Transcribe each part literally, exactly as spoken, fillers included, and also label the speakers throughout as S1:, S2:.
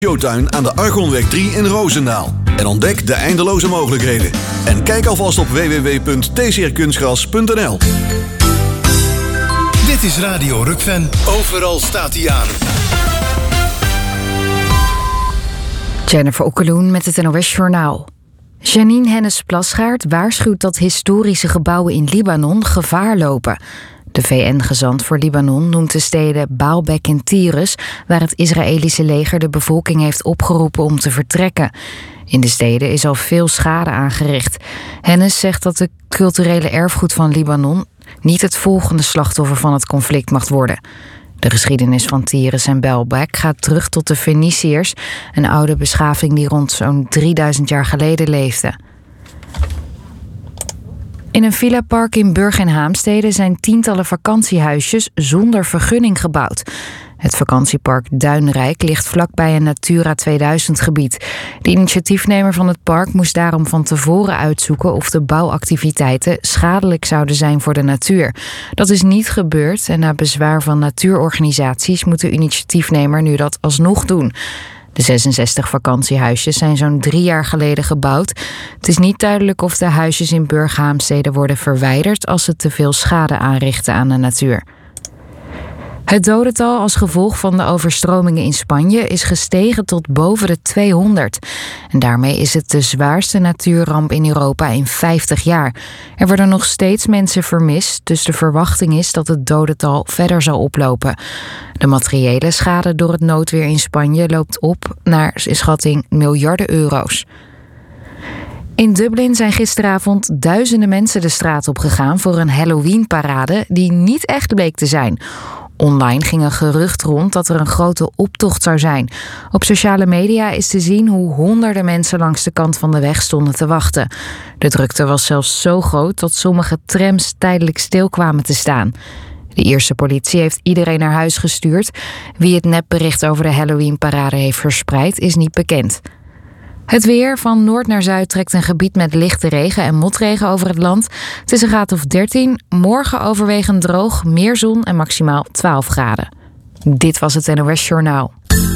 S1: Showtuin aan de Argonweg drie in Roosendaal. En ontdek de eindeloze mogelijkheden. En kijk alvast op w w w punt t c r kunstgras punt n l.
S2: Dit is Radio Rukven. Overal staat hij aan.
S3: Jennifer Okkeloen met het N O S-journaal. Janine Hennis-Plasgaard waarschuwt dat historische gebouwen in Libanon gevaar lopen. De V N-gezant voor Libanon noemt de steden Baalbek en Tyrus, waar het Israëlische leger de bevolking heeft opgeroepen om te vertrekken. In de steden is al veel schade aangericht. Hennis zegt dat het culturele erfgoed van Libanon niet het volgende slachtoffer van het conflict mag worden. De geschiedenis van Tyrus en Baalbek gaat terug tot de Feniciërs, een oude beschaving die rond zo'n drieduizend jaar geleden leefde. In een villapark in Burg en Haamstede zijn tientallen vakantiehuisjes zonder vergunning gebouwd. Het vakantiepark Duinrijk ligt vlakbij een Natura tweeduizend gebied. De initiatiefnemer van het park moest daarom van tevoren uitzoeken of de bouwactiviteiten schadelijk zouden zijn voor de natuur. Dat is niet gebeurd en na bezwaar van natuurorganisaties moet de initiatiefnemer nu dat alsnog doen. De zesenzestig vakantiehuisjes zijn zo'n drie jaar geleden gebouwd. Het is niet duidelijk of de huisjes in Burg-Haamstede worden verwijderd als ze te veel schade aanrichten aan de natuur. Het dodental als gevolg van de overstromingen in Spanje is gestegen tot boven de tweehonderd. En daarmee is het de zwaarste natuurramp in Europa in vijftig jaar. Er worden nog steeds mensen vermist, dus de verwachting is dat het dodental verder zal oplopen. De materiële schade door het noodweer in Spanje loopt op naar schatting miljarden euro's. In Dublin zijn gisteravond duizenden mensen de straat op gegaan voor een Halloween-parade die niet echt bleek te zijn. Online ging een gerucht rond dat er een grote optocht zou zijn. Op sociale media is te zien hoe honderden mensen langs de kant van de weg stonden te wachten. De drukte was zelfs zo groot dat sommige trams tijdelijk stil kwamen te staan. De Ierse politie heeft iedereen naar huis gestuurd. Wie het nepbericht over de Halloween-parade heeft verspreid is niet bekend. Het weer, van noord naar zuid trekt een gebied met lichte regen en motregen over het land. Het is een graad of dertien, morgen overwegend droog, meer zon en maximaal twaalf graden. Dit was het N O S-journaal.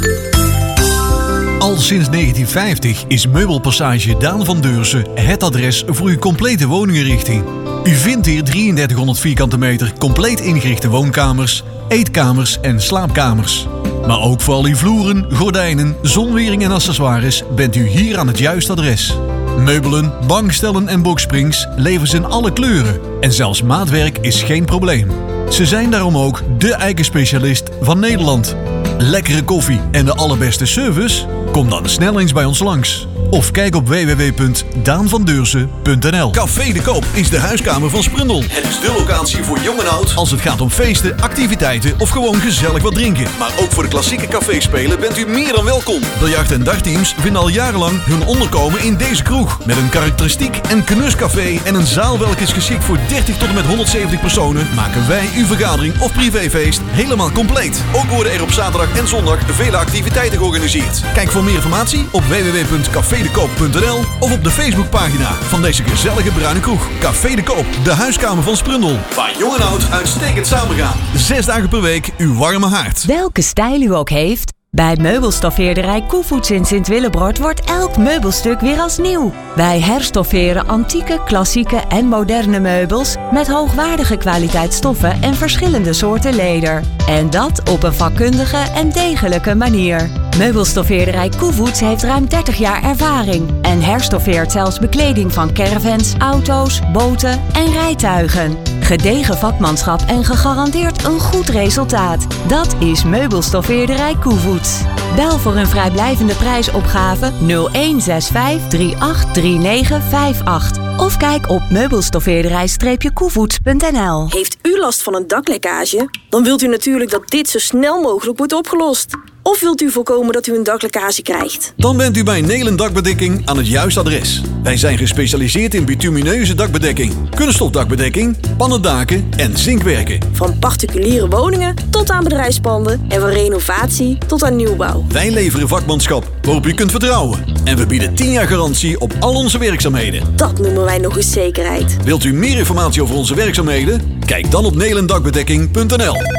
S1: Al sinds negentien vijftig is Meubelpassage Daan van Deursen het adres voor uw complete woninginrichting. U vindt hier drieëndertighonderd vierkante meter compleet ingerichte woonkamers, eetkamers en slaapkamers. Maar ook voor al uw vloeren, gordijnen, zonwering en accessoires bent u hier aan het juiste adres. Meubelen, bankstellen en boxsprings leveren ze in alle kleuren. En zelfs maatwerk is geen probleem. Ze zijn daarom ook de eikenspecialist van Nederland. Lekkere koffie en de allerbeste service? Kom dan snel eens bij ons langs. Of kijk op w w w punt daan van deursen punt n l. Café de Koop is de huiskamer van Sprundel. Het is de locatie voor jong en oud als het gaat om feesten, activiteiten of gewoon gezellig wat drinken. Maar ook voor de klassieke caféspelen bent u meer dan welkom. Biljart- en dartteams vinden al jarenlang hun onderkomen in deze kroeg. Met een karakteristiek en knuscafé en een zaal welke is geschikt voor dertig tot en met honderdzeventig personen, maken wij uw vergadering of privéfeest helemaal compleet. Ook worden er op zaterdag en zondag vele activiteiten georganiseerd. Kijk voor meer informatie op w w w punt café de koop punt n l of op de Facebookpagina van deze gezellige bruine kroeg. Café de Koop, de huiskamer van Sprundel. Waar jong en oud uitstekend samengaan. Zes dagen per week uw warme haard.
S4: Welke stijl u ook heeft, bij meubelstoffeerderij Koevoets in Sint-Willebrord wordt elk meubelstuk weer als nieuw. Wij herstofferen antieke, klassieke en moderne meubels met hoogwaardige kwaliteitsstoffen en verschillende soorten leder. En dat op een vakkundige en degelijke manier. Meubelstoffeerderij Koevoets heeft ruim dertig jaar ervaring en herstoffeert zelfs bekleding van caravans, auto's, boten en rijtuigen. Gedegen vakmanschap en gegarandeerd een goed resultaat. Dat is Meubelstoffeerderij Koevoets. Bel voor een vrijblijvende prijsopgave nul een zes vijf drie acht drie negen vijf acht of kijk op meubelstoffeerderij koevoets punt n l.
S5: Heeft u last van een daklekkage? Dan wilt u natuurlijk dat dit zo snel mogelijk wordt opgelost. Of wilt u voorkomen dat u een daklekkage krijgt?
S1: Dan bent u bij Nelen Dakbedekking aan het juiste adres. Wij zijn gespecialiseerd in bitumineuze dakbedekking, kunststofdakbedekking, pannendaken en zinkwerken.
S5: Van particuliere woningen tot aan bedrijfspanden en van renovatie tot aan nieuwbouw.
S1: Wij leveren vakmanschap waarop u kunt vertrouwen. En we bieden tien jaar garantie op al onze werkzaamheden.
S5: Dat noemen wij nog eens zekerheid.
S1: Wilt u meer informatie over onze werkzaamheden? Kijk dan op nelen dakbedekking punt n l.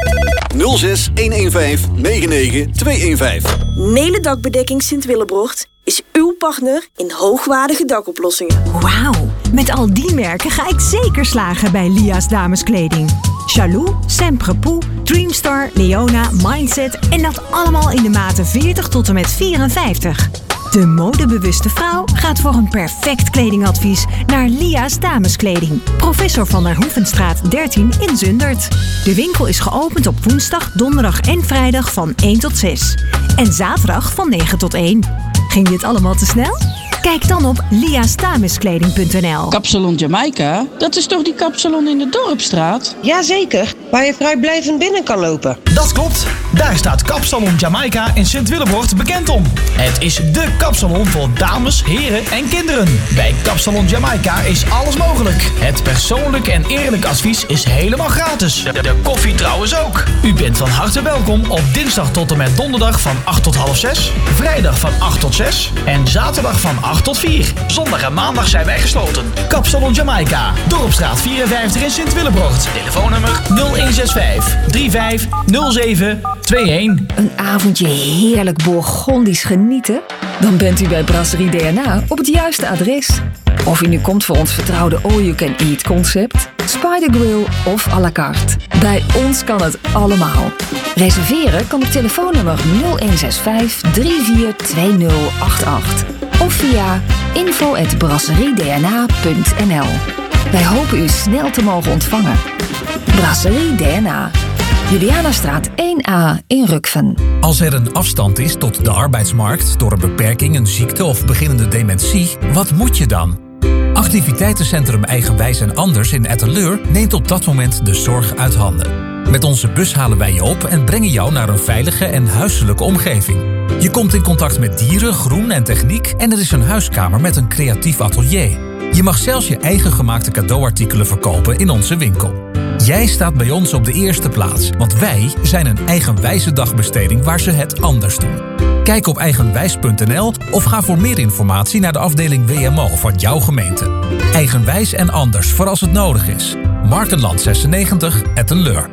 S1: nul zes een een vijf negen negen twee een vijf.
S5: Nele Dakbedekking Sint-Willebrocht is uw partner in hoogwaardige dakoplossingen.
S6: Wauw, met al die merken ga ik zeker slagen bij Lia's dameskleding. Chalou, Semprepoux, Dreamstar, Leona, Mindset en dat allemaal in de maten veertig tot en met vierenvijftig. De modebewuste vrouw gaat voor een perfect kledingadvies naar Lia's dameskleding. Professor van der Hoevenstraat dertien in Zundert. De winkel is geopend op woensdag, donderdag en vrijdag van één tot zes. En zaterdag van negen tot één. Ging dit allemaal te snel? Kijk dan op lia's dameskleding punt n l.
S7: Kapsalon Jamaica? Dat is toch die kapsalon in de Dorpstraat?
S8: Jazeker, waar je vrijblijvend binnen kan lopen.
S9: Dat klopt. Daar staat Kapsalon Jamaica in Sint-Willebrocht bekend om. Het is dé kapsalon voor dames, heren en kinderen. Bij Kapsalon Jamaica is alles mogelijk. Het persoonlijk en eerlijk advies is helemaal gratis. De, de koffie trouwens ook. U bent van harte welkom op dinsdag tot en met donderdag van acht tot half zes. Vrijdag van acht tot zes. En zaterdag van acht tot vier. Zondag en maandag zijn wij gesloten. Kapsalon Jamaica, Dorpstraat vierenvijftig in Sint-Willebrocht. Telefoonnummer nul een zes vijf drie vijf nul zeven twee een.
S3: Een avondje heerlijk Bourgondisch genieten? Dan bent u bij Brasserie D N A op het juiste adres. Of u nu komt voor ons vertrouwde all-you-can-eat concept, Spider Grill of à la carte. Bij ons kan het allemaal. Reserveren kan op telefoonnummer nul een zes vijf drie vier twee nul acht acht of via info at brasserie d n a punt n l. Wij hopen u snel te mogen ontvangen. Brasserie D N A. Julianastraat één A in Rukven.
S10: Als er een afstand is tot de arbeidsmarkt door een beperking, een ziekte of beginnende dementie, wat moet je dan? Activiteitencentrum Eigenwijs en Anders in Etteleur neemt op dat moment de zorg uit handen. Met onze bus halen wij je op en brengen jou naar een veilige en huiselijke omgeving. Je komt in contact met dieren, groen en techniek en er is een huiskamer met een creatief atelier. Je mag zelfs je eigen gemaakte cadeauartikelen verkopen in onze winkel. Jij staat bij ons op de eerste plaats, want wij zijn een eigenwijze dagbesteding waar ze het anders doen. Kijk op eigenwijs punt n l of ga voor meer informatie naar de afdeling W M O van jouw gemeente. Eigenwijs en Anders voor als het nodig is. Markenland zesennegentig, Etteleur.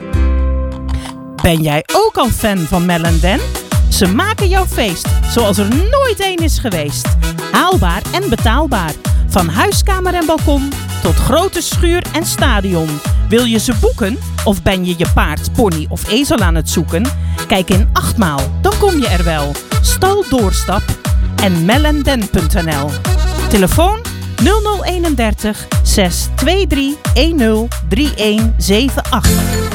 S11: Ben jij ook al fan van Mel en Dan? Ze maken jouw feest zoals er nooit één is geweest. Haalbaar en betaalbaar. Van huiskamer en balkon tot grote schuur en stadion. Wil je ze boeken? Of ben je je paard, pony of ezel aan het zoeken? Kijk in Achtmaal, dan kom je er wel. Stal Doorstap en mellenden punt n l. Telefoon nul nul eenendertig zes twee drie een nul drie een zeven acht.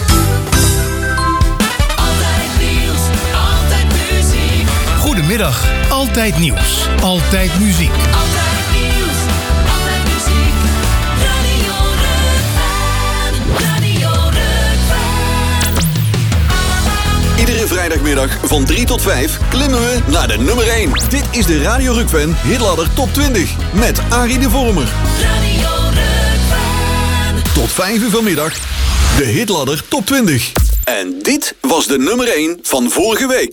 S2: Goedemiddag, Altijd Nieuws, Altijd Muziek.
S12: Altijd nieuws, altijd muziek. Radio Rukven, Radio Rukven.
S1: Iedere vrijdagmiddag van drie tot vijf klimmen we naar de nummer één. Dit is de Radio Rukven Hitladder Top twintig met Arie de Vormer.
S12: Radio Rukven.
S1: Tot vijf uur vanmiddag de Hitladder Top twintig. En dit was de nummer één van vorige week.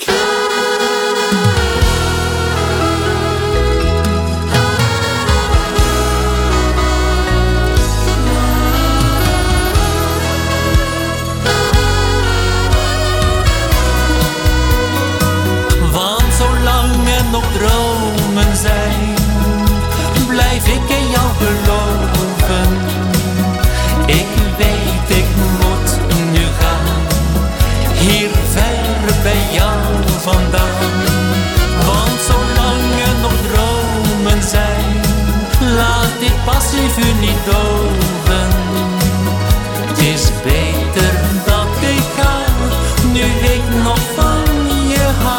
S13: Nog dromen zijn, blijf ik in jou geloven. Ik weet, ik moet nu gaan, hier ver bij jou vandaan. Want zolang er nog dromen zijn, laat dit passief u niet doven. Het is beter dat ik ga, nu ik nog van je hou.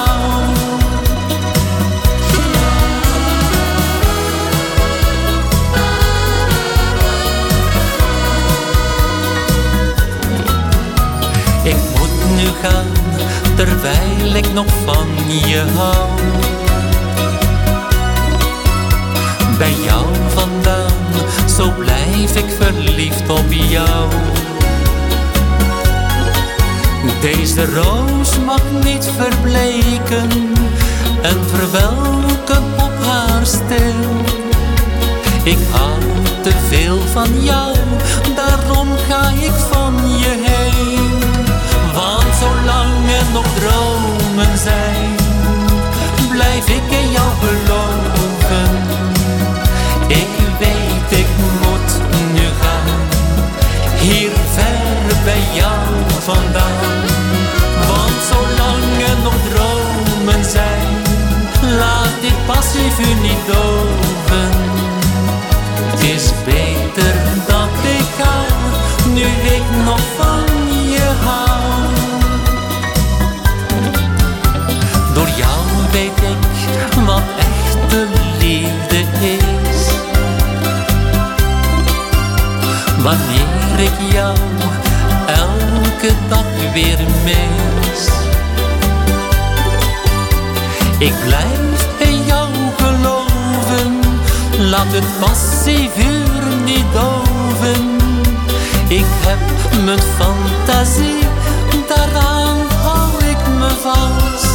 S13: Ik moet nu gaan, terwijl ik nog van je hou. Bij jou vandaan, zo blijf ik verliefd op jou. Deze roos mag niet verbleken en verwelken op haar stil. Ik hou te veel van jou, daarom ga ik van je heen. Want zolang er nog dromen zijn, blijf ik in jou geloven. Ik weet ik moet nu gaan, hier ver bij jou vandaan. Want zolang er nog dromen zijn, laat dit passief u niet doven. Het is beter dat ik ga, nu ik nog van je hou. Door jou weet ik wat echte liefde is. Wanneer ik jou elke dag weer mis. Ik blijf in jou geloven, laat het passievuur niet doven. Ik heb mijn fantasie, daaraan hou ik me vast.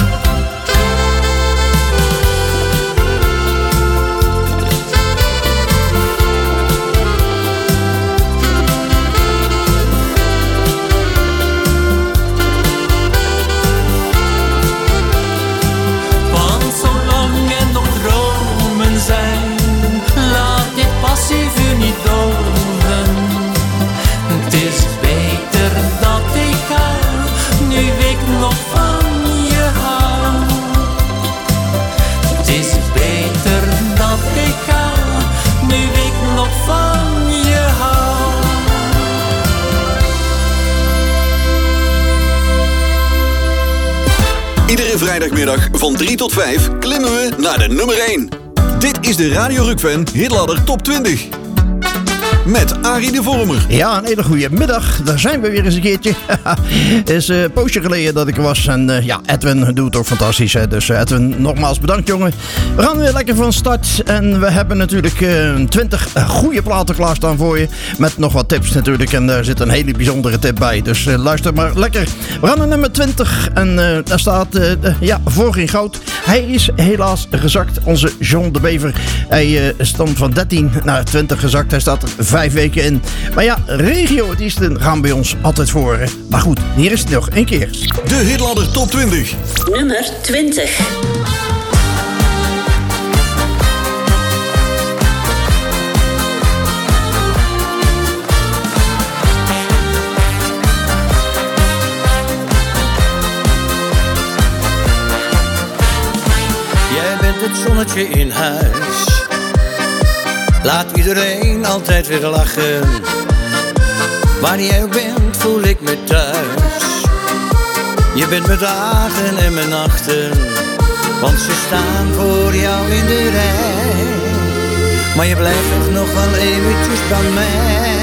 S13: Want zolang er nog dromen zijn, laat dit passievuur niet doven. Het is beter dat ik ga, nu ik nog van je hou. Het is beter dat ik ga, nu ik nog van je hou.
S1: Iedere vrijdagmiddag van drie tot vijf klimmen we naar de nummer één. Dit is de Radio Rukven Hitladder Top twintig. Met Arie de Vormer.
S14: Ja, een hele goede middag. Daar zijn we weer eens een keertje. Het is een poosje geleden dat ik er was. En uh, ja, Edwin doet het ook fantastisch. Hè? Dus uh, Edwin, nogmaals bedankt, jongen. We gaan weer lekker van start. En we hebben natuurlijk twintig uh, goede platen klaarstaan voor je. Met nog wat tips natuurlijk. En daar zit een hele bijzondere tip bij. Dus uh, luister maar lekker. We gaan naar nummer twintig. En uh, daar staat, uh, uh, ja, voor geen goud. Hij is helaas gezakt. Onze John de Bever. Hij uh, stond van dertien naar twintig gezakt. Hij staat er vijf weken in. Maar ja, regio-artiesten gaan bij ons altijd voor. Hè? Maar goed, hier is het nog een keer.
S1: De Hitladder Top twintig.
S15: Nummer twintig.
S16: Jij bent het zonnetje in huis. Laat iedereen altijd weer lachen. Waar jij ook bent, voel ik me thuis. Je bent mijn dagen en mijn nachten, want ze staan voor jou in de rij. Maar je blijft toch nog wel eventjes bij mij.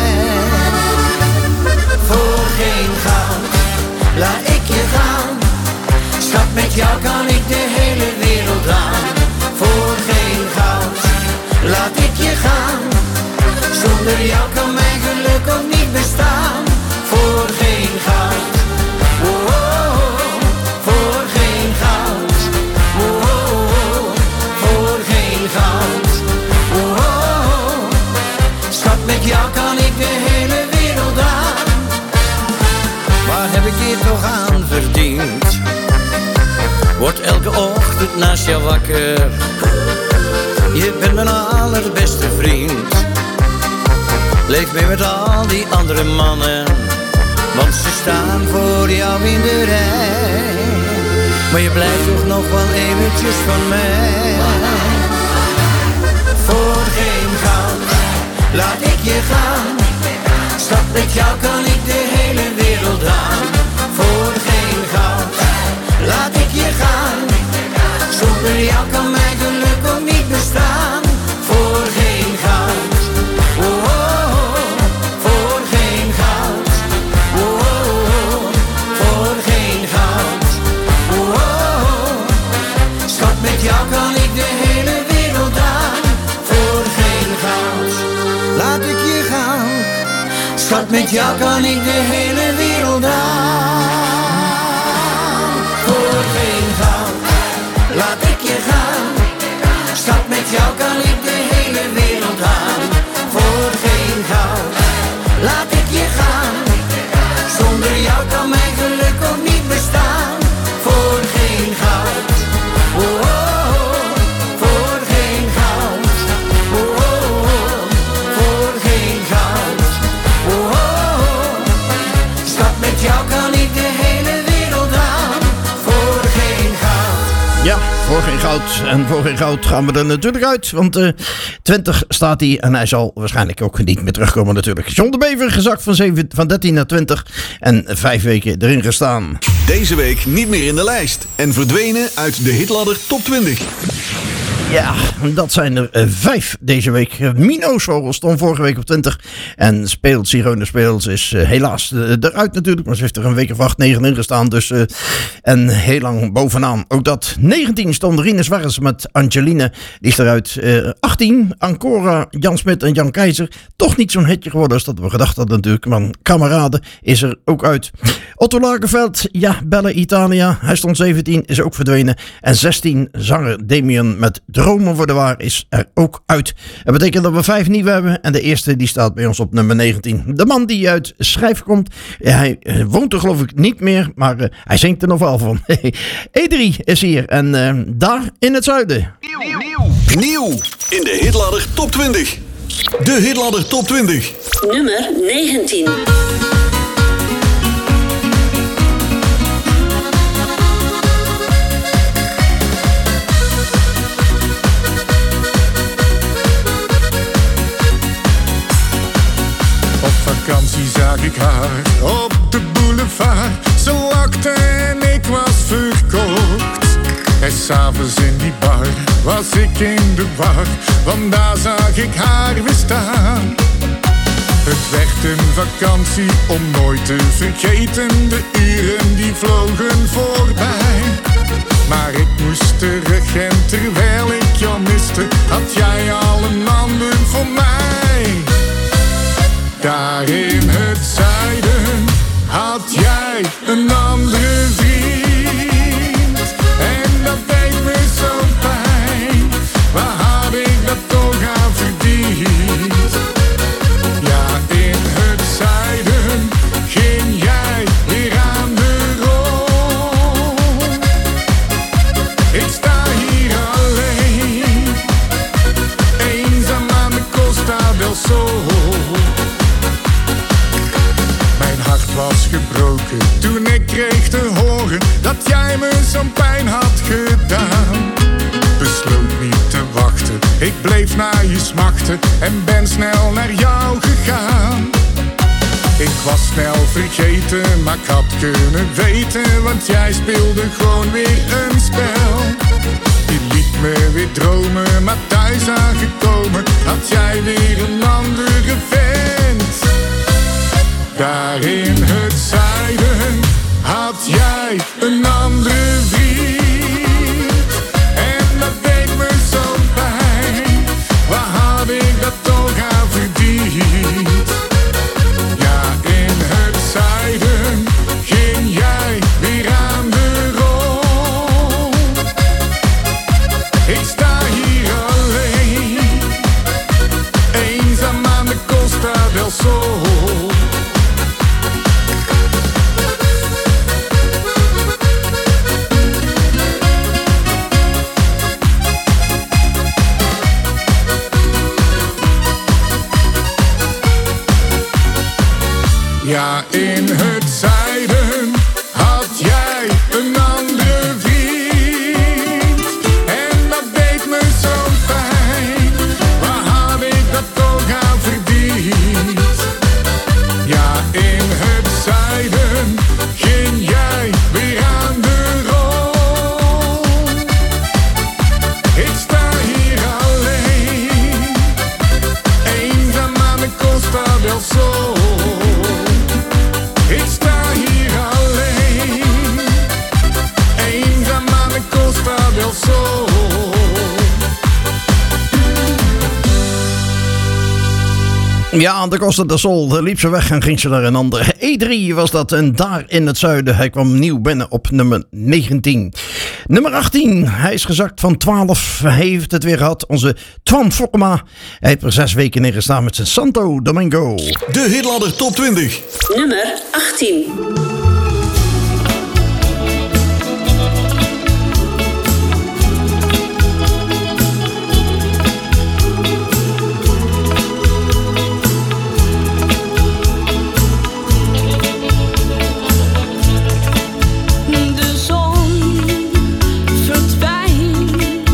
S16: Voor geen goud, laat ik je gaan. Schat, met jou kan ik de hele wereld aan. Voor geen goud, laat ik je gaan. Zonder jou kan mijn geluk ook niet bestaan. Voor geen goud, oh, oh, oh. Voor geen goud, oh, oh, oh. Voor geen goud, oh, oh, oh. Schat, met jou kan ik de hele wereld aan. Waar heb ik dit toch aan verdiend? Word elke ochtend naast jou wakker. Je bent mijn allerbeste vriend. Leef mee met al die andere mannen, want ze staan voor jou in de rij. Maar je blijft toch nog wel eventjes van mij. Voor geen goud, laat ik je gaan. Schat, met jou kan ik de hele wereld aan. Voor geen goud, laat ik je gaan. Zonder jou kan mijn geluk ook niet bestaan. Voor geen goud, oh, oh, oh. Voor geen goud, oh, oh, oh. Voor geen goud, oh, oh, oh. Schat, met jou kan ik de hele wereld aan. Voor geen goud, laat ik je gaan. Schat, met jou kan ik de hele wereld aan. Voor geen goud, laat ik je gaan. Schat, met jou kan ik de hele wereld aan. Voor geen goud, laat ik je gaan. Zonder jou kan mijn geluk ook
S14: goud. En voor geen goud gaan we er natuurlijk uit. Want uh, twintig staat hij en hij zal waarschijnlijk ook niet meer terugkomen natuurlijk. John de Bever gezakt van, zeven, van dertien naar twintig en vijf weken erin gestaan.
S1: Deze week niet meer in de lijst en verdwenen uit de hitladder top twintig.
S14: Ja, dat zijn er uh, vijf deze week. Uh, Mino's Vogel stond vorige week op twintig. En Speelt, Sirone Speelt is uh, helaas uh, eruit natuurlijk. Maar ze heeft er een week of acht, negen in gestaan. Dus, uh, en heel lang bovenaan. Ook dat. negentien stond Rinus Warres met Angeline. Die is eruit. Uh, achttien, Ancora, Jan Smit en Jan Keizer. Toch niet zo'n hitje geworden als dat we gedacht hadden natuurlijk. Maar Kameraden is er ook uit. Otto Lagerfeld, ja, Bella Italia. Hij stond zeventien, is ook verdwenen. En zestien, zanger Damien met Dromen voor de Waar is er ook uit. Dat betekent dat we vijf nieuwe hebben. En de eerste die staat bij ons op nummer negentien. De man die uit Schijf komt. Hij woont er geloof ik niet meer. Maar uh, hij zingt er nog wel van. E drie is hier. En uh, daar in het zuiden.
S1: Nieuw, nieuw. Nieuw in de hitladder top twintig. De hitladder top twintig.
S12: Nummer negentien.
S15: Vakantie zag ik haar op de boulevard. Ze lachte en ik was verkocht. En s'avonds in die bar was ik in de war. Want daar zag ik haar weer staan. Het werd een vakantie om nooit te vergeten. De uren die vlogen voorbij. Maar ik moest terug en terwijl ik jou miste, had jij al een ander voor mij. Daar in het zuiden had jij een andere vriend. En dat deed me zo pijn. Waar had ik dat toch aan verdiend? Ja, in het zuiden ging jij weer aan de rol. Ik sta hier alleen, eenzaam aan de Costa del Sol. Was gebroken toen ik kreeg te horen dat jij me zo'n pijn had gedaan. Besloot niet te wachten, ik bleef naar je smachten en ben snel naar jou gegaan. Ik was snel vergeten, maar ik had kunnen weten, want jij speelde gewoon weer een spel. Je liet me weer dromen, maar thuis aangekomen had jij weer een andere vent. Daar in het zuiden had jij een andere vriend. En dat deed me zo pijn. Waar had ik dat toch aan verdiend? Ja, in het zuiden ging jij weer aan de rol. Ik sta hier alleen, eenzaam aan de Costa del Sol. Ja, in het zuiden had jij een andere vriend. En dat deed me zo pijn. Waar had ik dat toch aan verdiend? Ja, in het zuiden ging jij weer aan de rol. Ik sta hier alleen, eenzaam aan de Costa del Sol. Ik sta hier alleen, eenzaam aan de Costa del Sol.
S14: Ja, aan de Costa del Sol liep ze weg en ging ze naar een ander. E drie was dat en daar in het zuiden. Hij kwam nieuw binnen op nummer negentien. Nummer achttien, hij is gezakt van twaalf. Hij heeft het weer gehad, onze Twan Fokkema. Hij heeft er zes weken in gestaan met zijn Santo Domingo.
S1: De hitladder top twintig.
S12: Nummer achttien. De zon verdwijnt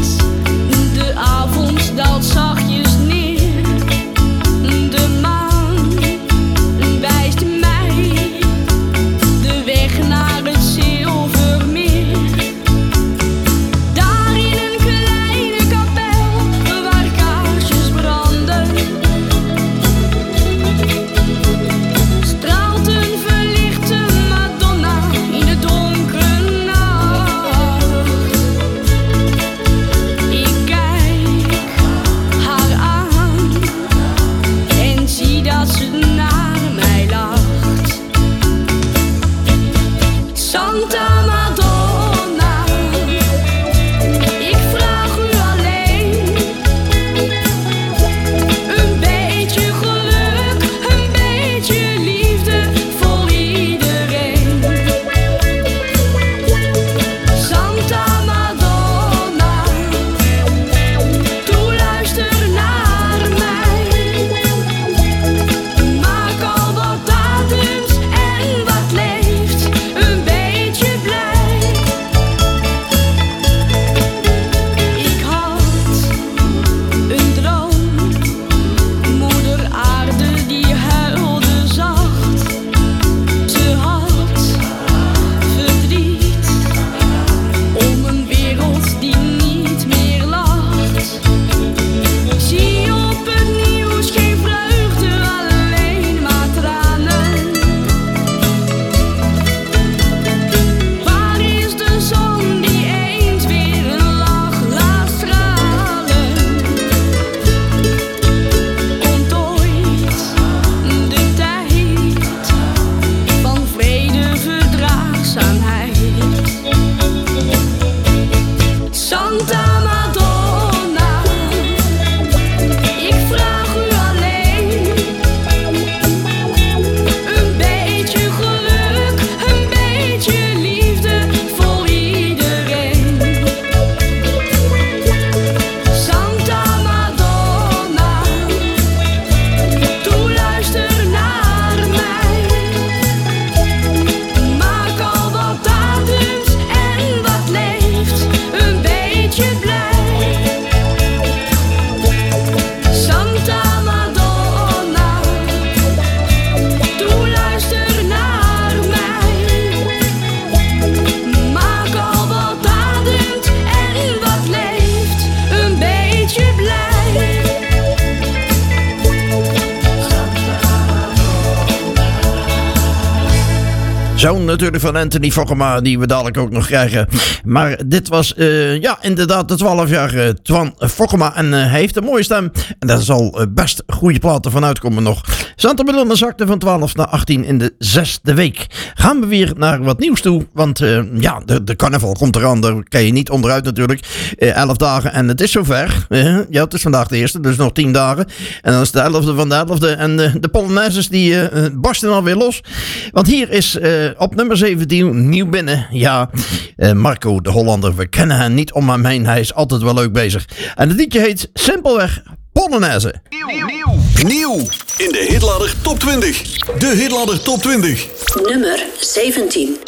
S14: zoon natuurlijk van Anthony Fokkema, die we dadelijk ook nog krijgen. Maar dit was uh, ja, inderdaad de twaalf jaar uh, Twan Fokkema. En uh, hij heeft een mooie stem. En daar zal uh, best goede platen van uitkomen nog. Santa Madonna zakte van twaalf naar achttien in de zesde week. Gaan we weer naar wat nieuws toe. Want uh, ja, de, de carnaval komt eraan. Daar kan je niet onderuit natuurlijk. Uh, elf dagen en het is zover. Uh, ja, het is vandaag de eerste, dus nog tien dagen. En dan is de elfde van de elfde. En uh, de Polonaises die uh, barsten alweer los. Want hier is uh, op nummer zeventien nieuw binnen. Ja, uh, Marco de Hollander. We kennen hem niet om hem heen. Hij is altijd wel leuk bezig. En het liedje heet simpelweg Polonaise.
S1: Nieuw, nieuw, nieuw in de Hitladder Top twintig. De Hitladder Top twintig.
S12: Nummer zeventien.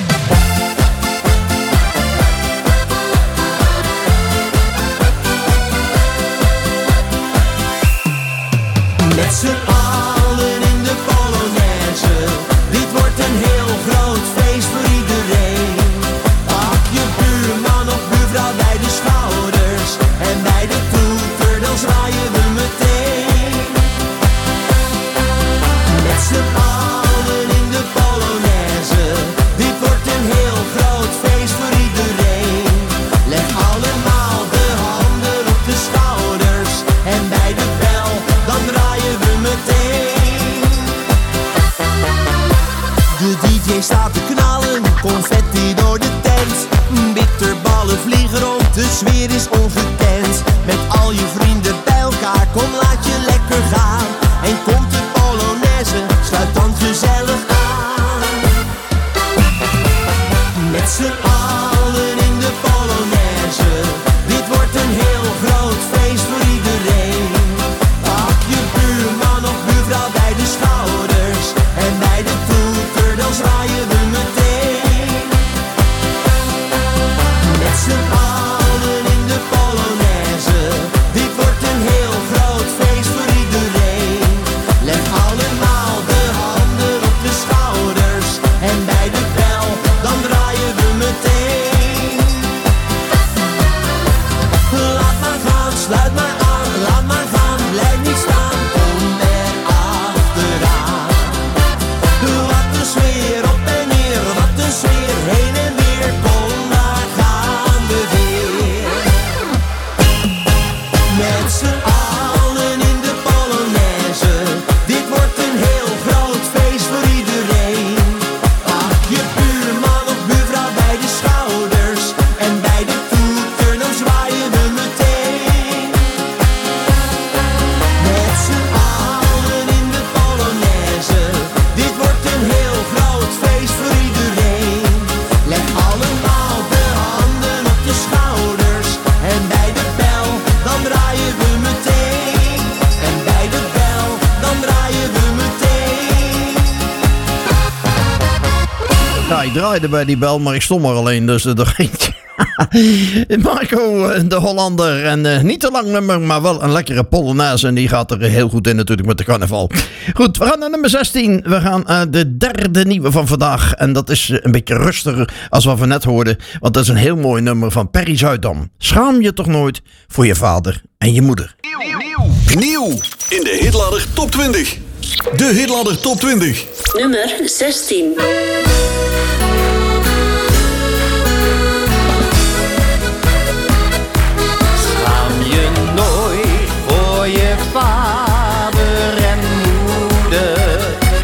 S16: Met z'n allen in de Polonaise. Dit wordt een heel groot feest voor iedereen. Pak je buurman of buurvrouw bij de schouders. En bij de toeter dan zwaaien we meteen. Met z'n allen in de Polonaise. Dit wordt een heel groot feest voor iedereen. Leg allemaal de handen op de schouders. En bij de bel dan draaien we meteen. De D J staat te knallen, confetti door de tent. Bitterballen vliegen rond, de sfeer is ongekend. Met al je vrienden bij elkaar, kom laat je lekker gaan. En komt de Polonaise, sluit dan gezellig aan. Met z'n allen in de Polonaise. Dit wordt een heel groot feest voor iedereen. Pak je buurman of buurvrouw bij de schouders. En bij de toeter dan zwaaien we meteen. Met z'n allen in de Polonaise. Dit wordt een heel groot feest voor iedereen. Leg allemaal de handen op de schouders. En bij de bel dan draaien we meteen. Laat maar gaan, sluit maar aan, laat maar gaan, blijf niet staan, kom er achteraan. Wat een sfeer, op en neer, wat een sfeer, heen en weer, kom daar gaan we weer. Met z'n allen in de Polonaise, dit wordt een heel groot feest voor iedereen. Pak je buurman of buurvrouw bij de schouders, en bij de toeter dan zwaaien we meteen. Met z'n allen in de Polonaise, dit wordt een heel groot feest voor iedereen. Leg allemaal de handen op de schouders, en bij de bel dan draaien we meteen. En bij de bel dan draaien we meteen.
S14: Ja, ik draaide bij die bel, maar ik stond maar alleen, dus er nog eentje. Marco de Hollander. En uh, niet te lang nummer, maar wel een lekkere Polonaise. En die gaat er heel goed in natuurlijk met de carnaval. Goed, we gaan naar nummer zestien. We gaan naar uh, de derde nieuwe van vandaag. En dat is uh, een beetje rustiger als wat we net hoorden. Want dat is een heel mooi nummer van Perry Zuidam. Schaam je toch nooit voor je vader en je moeder.
S1: Nieuw, nieuw, nieuw in de Hitladder Top twintig. De Hitladder Top twintig.
S12: Nummer zestien.
S16: Schaam je nooit voor je vader en moeder,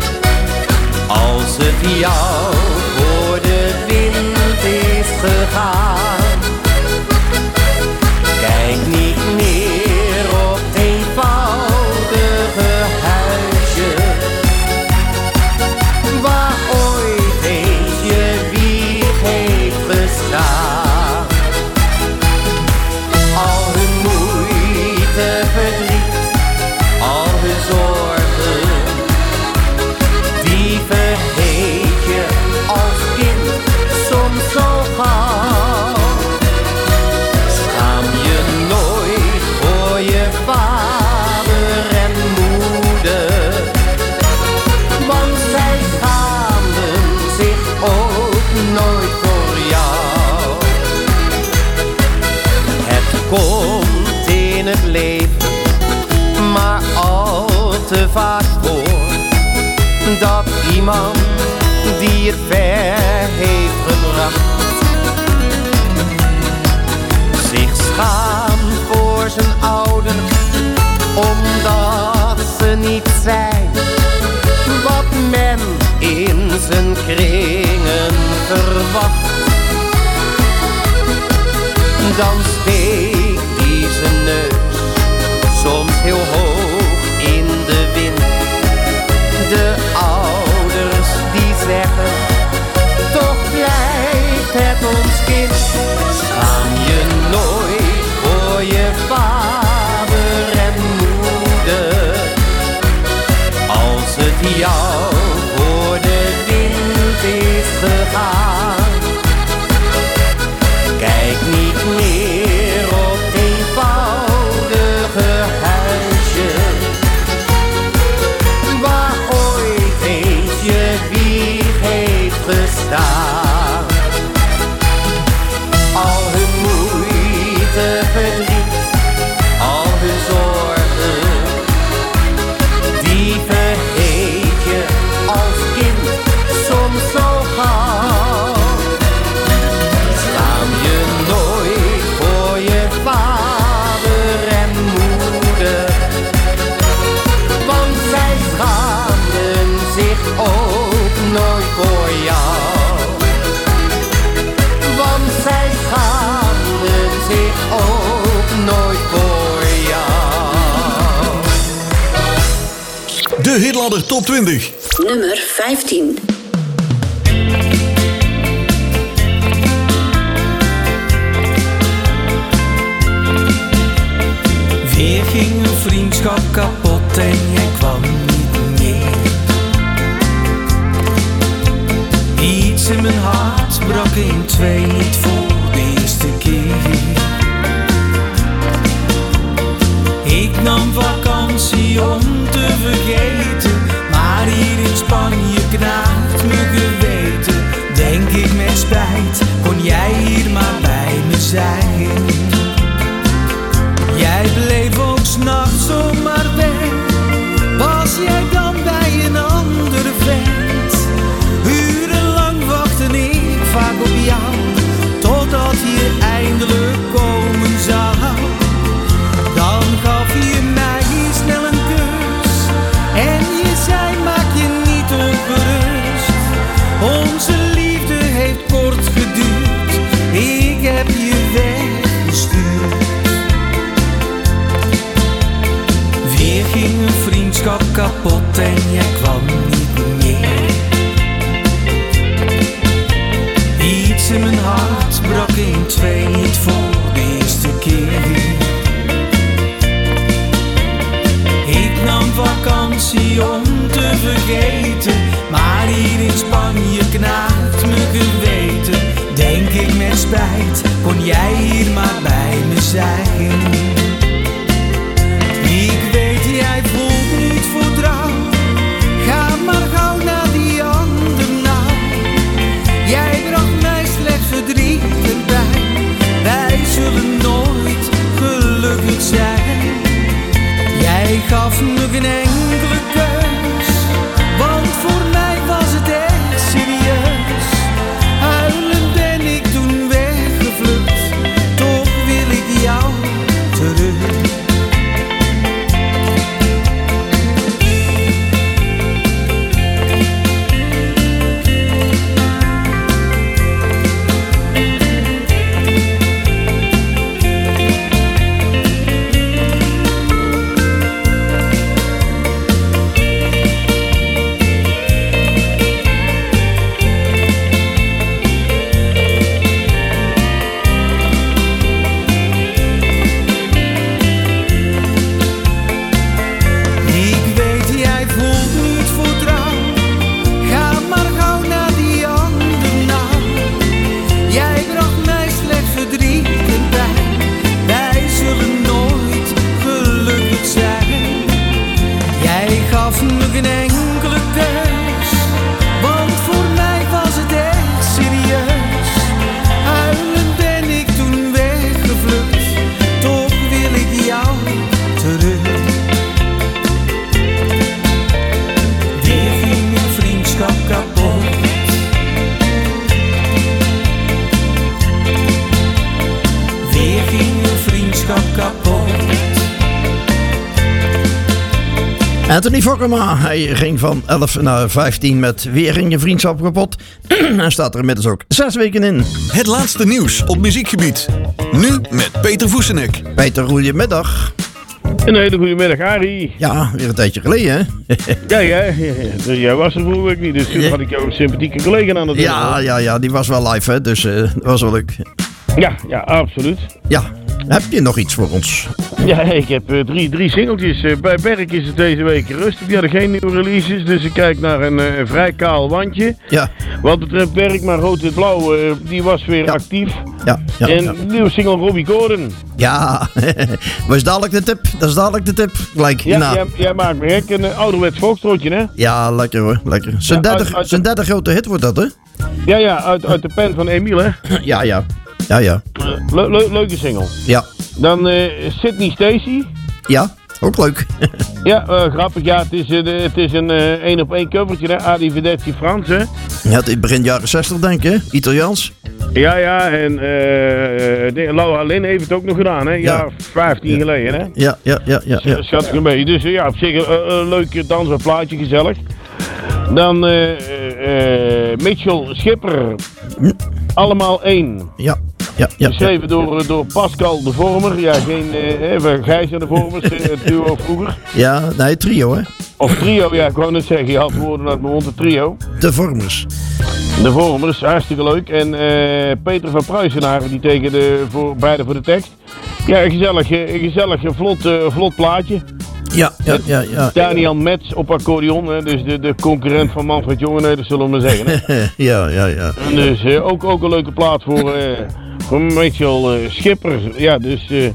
S16: als het jou voor de wind is gegaan. Kijk niet neer op het eenvoudige huisje, waar ooit eens je wieg heeft gestaan. Al hun moeite, verdriet, al hun zorgen, die vergeet je als kind soms zo gauw. Schaam je nooit voor je vader en moeder, want zij schaamden zich ook nooit voor jou. Het komt in het leven maar al te vaak voor, dat iemand die
S17: hier ver heeft gebracht. Zich schaam voor zijn ouders, omdat ze niet zijn wat men in zijn kringen verwacht. Dan steekt hij zijn neus soms heel hoog in de wind. De ouders die zeggen, toch blijft het ons kind. Schaam je nooit voor je vader en moeder, als het jou voor de wind is gegaan. Kijk niet meer op het eenvoudige huisje, waar ooit eens je wieg heeft gestaan. Al hun moeite, verdriet, al hun zorgen, die vergeet je als kind soms zo gauw. Schaam je nooit voor je vader en moeder, want zij schaamden zich ook nooit voor jou. Want zij schaamden zich ook nooit voor jou.
S1: De Hitladder Top twintig.
S12: Nummer vijftien.
S13: Weer ging een vriendschap kapot en jij kwam niet meer. Iets in mijn hart brak in twee, niet voor de eerste keer. Ik nam vakantie om te vergeten, maar hier in Spanje knaagt me geweten. Denk ik met spijt, kon jij hier maar bij me zijn. Jij bleef ook 's nachts zomaar weg, was jij dan bij een andere vent? Urenlang wachtte ik vaak op jou, totdat je eindelijk komen zou. Dan gaf je mij snel een kus en je zei, maak je niet ongerust. Onze liefde heeft kort geduurd, ik heb je weggestuurd. Weer ging een vriendschap kapot en jij kwam niet meer. Iets in mijn hart brak in twee, niet voor de eerste keer. Ik nam vakantie om te vergeten, maar hier in Spanje knaagt me geweten. Denk ik met spijt, kon jij hier maar bij me zijn. Ik weet, jij voelt niet voor trouw, ga maar gauw naar die ander nou. Jij bracht mij slechts verdriet erbij, wij zullen nooit gelukkig zijn. Jij gaf me geen enkele keus, want voor mij was het echt serieus. Huilend ben ik toen weggevlucht, toch wil ik jou terug. kapot.
S14: Anthony Fokkema, hij ging van elf naar vijftien met Weer ging je vriendschap kapot. En staat er inmiddels ook zes weken in.
S1: Het laatste nieuws op muziekgebied. Nu met Peter Voesenek.
S14: Peter, goedemiddag.
S18: Een hele goede middag, Arie.
S14: Ja, weer een tijdje geleden, hè?
S18: ja, ja, ja. Jij was er vorige week niet, dus toen had ik jouw sympathieke collega aan het doen.
S14: Ja, ja, ja, die was wel live, hè? Dus uh, dat was wel leuk.
S18: Ja, ja, absoluut.
S14: Ja, heb je nog iets voor ons?
S18: Ja, ik heb uh, drie, drie singeltjes. Uh, bij Berk is het deze week rustig. Die hadden geen nieuwe releases, dus ik kijk naar een uh, vrij kaal wandje.
S14: Ja.
S18: Wat betreft Berk, maar Rood-Wit-Blauw, uh, die was weer ja. actief.
S14: Ja, ja,
S18: en
S14: ja.
S18: nieuwe single Robbie Gordon.
S14: Ja, wat is dadelijk de tip? Dat is dadelijk de tip. Gelijk,
S18: ja,
S14: nou.
S18: jij, jij maakt me gek. Een uh, ouderwets volkstrootje, hè?
S14: Ja, lekker hoor, lekker. Zijn ja, derde, uit, uit derde grote hit wordt dat, hè?
S18: Ja, ja, uit, uit de pen van Emiel, hè?
S14: Ja, ja. Ja, ja.
S18: Le le leuke single.
S14: Ja.
S18: Dan uh, Sydney Stacy.
S14: Ja, ook leuk.
S18: ja, uh, grappig. Ja, het is, uh, het is een één op één covertje, hè? Adi Vedezzi Frans, hè?
S14: Ja, het is begin jaren zestig, denk ik, hè? Italiaans.
S18: Ja, ja, en uh, Laura Lynn heeft het ook nog gedaan, hè? Ja, ja vijftien ja. geleden, hè?
S14: Ja, ja, ja, ja. ja.
S18: Schat ik een beetje. Dus uh, ja, op zich een uh, uh, leuk dansbaar plaatje, gezellig. Dan uh, uh, Mitchell Schipper. Hm. Allemaal één.
S14: Ja. Ja, ja,
S18: geschreven
S14: ja.
S18: door, door Pascal de Vormer. Ja, geen uh, Gijs en de Vormers, het duo vroeger.
S14: Ja, nee, trio, hè?
S18: Of trio, ja, ik wou net zeggen. Je had woorden uit mijn mond, het trio.
S14: De Vormers.
S18: De Vormers, hartstikke leuk. En uh, Peter van Pruisenaar, die tekende voor, beide voor de tekst. Ja, een gezellig, een gezellig vlot, uh, vlot plaatje.
S14: Ja, ja, ja, ja.
S18: Daniel Metz op accordeon, hè, dus de, de concurrent van Manfred Jongen, dat zullen we maar zeggen. Hè.
S14: ja, ja, ja.
S18: En dus uh, ook, ook een leuke plaat voor, uh, voor Mitchell uh, Schipper. Ja, dus uh,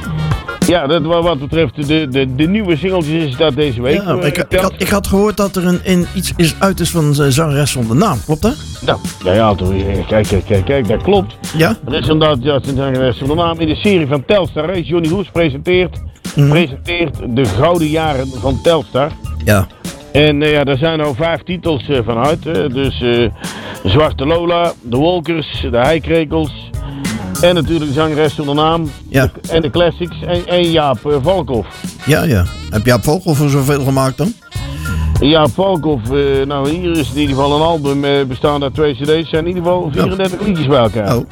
S18: ja, dat, wat betreft de, de, de nieuwe singeltjes is dat deze week.
S14: Ja,
S18: uh,
S14: ik, ik, had, ik had gehoord dat er een, een, iets is uit is van een zangeres zonder naam, klopt dat?
S18: Nou, ja, ja, toch, kijk, kijk, kijk, kijk, dat klopt.
S14: Ja?
S18: Er is inderdaad ja, een zangeres zonder naam in de serie van Telstar. Hè. Johnny Hoes presenteert. Mm. presenteert de gouden jaren van Telstar.
S14: Ja.
S18: En uh, ja, daar zijn nou vijf titels uh, van uit. Hè. Dus uh, Zwarte Lola, de Wolkers, de Heikrekels. En natuurlijk de zangeres zonder naam.
S14: Ja.
S18: De, en de classics. En, en Jaap uh, Valkhoff.
S14: Ja, ja. Heb Jaap Valkhoff er zoveel gemaakt dan?
S18: Jaap Valkhoff, uh, nou hier is in ieder geval een album uh, bestaande uit twee cd's. Zijn in ieder geval vierendertig ja. liedjes bij elkaar.
S14: Oh.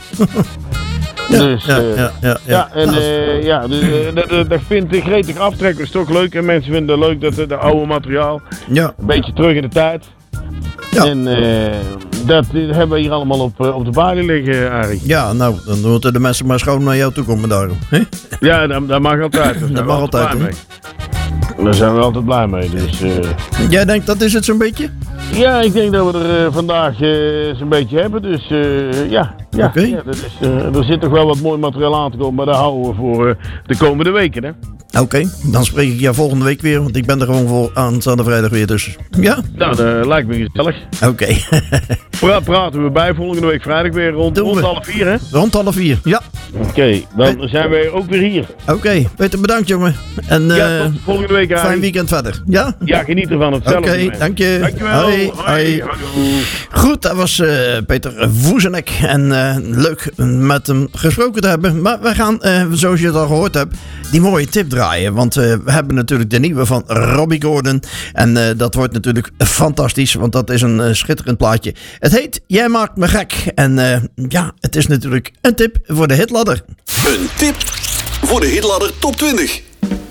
S18: Ja, dus,
S14: ja,
S18: uh,
S14: ja, ja,
S18: ja, en uh, ja, dus, uh, dat, dat, dat vindt de gretig aftrekkers toch leuk. En mensen vinden het leuk dat het de oude materiaal,
S14: ja.
S18: een beetje terug in de tijd. Ja. En uh, dat uh, hebben we hier allemaal op, uh, op de balie liggen, Arie.
S14: Ja, nou, dan moeten de mensen maar schoon naar jou toe komen daarom. He?
S18: Ja, dat, dat mag altijd.
S14: Dat mag altijd, hè?
S18: Daar zijn we altijd blij mee. Dus, uh...
S14: Jij denkt dat is het zo'n beetje?
S18: Ja, ik denk dat we er uh, vandaag uh, zo'n beetje hebben. Dus uh, ja, ja,
S14: okay.
S18: ja dat is, uh, er zit toch wel wat mooi materiaal aan te komen. Maar dat houden we voor uh, de komende weken, hè?
S14: Oké, okay, dan spreek ik jou volgende week weer. Want ik ben er gewoon voor aanstaande vrijdag weer. Dus ja?
S18: Nou, dat lijkt me gezellig.
S14: Oké. Okay.
S18: pra praten we bij volgende week vrijdag weer rond, rond half vier, hè?
S14: Rond half vier, ja.
S18: Oké, okay, dan Pe zijn we ook weer hier.
S14: Oké, okay, Peter, bedankt jongen. En
S18: ja, tot volgende week, Arie.
S14: Fijn weekend verder. Ja?
S18: Ja, geniet ervan. Hetzelfde.
S14: Oké, okay, dank je.
S18: Dankjewel.
S14: Hoi. Hoi. Goed, dat was uh, Peter Voesenek. En uh, leuk met hem gesproken te hebben. Maar we gaan, uh, zoals je het al gehoord hebt, die mooie tip draaien. Want uh, we hebben natuurlijk de nieuwe van Robbie Gordon. En uh, dat wordt natuurlijk fantastisch, want dat is een uh, schitterend plaatje. Het heet Jij maakt me gek. En uh, ja, het is natuurlijk een tip voor de hitladder.
S1: Een tip voor de hitladder top twintig.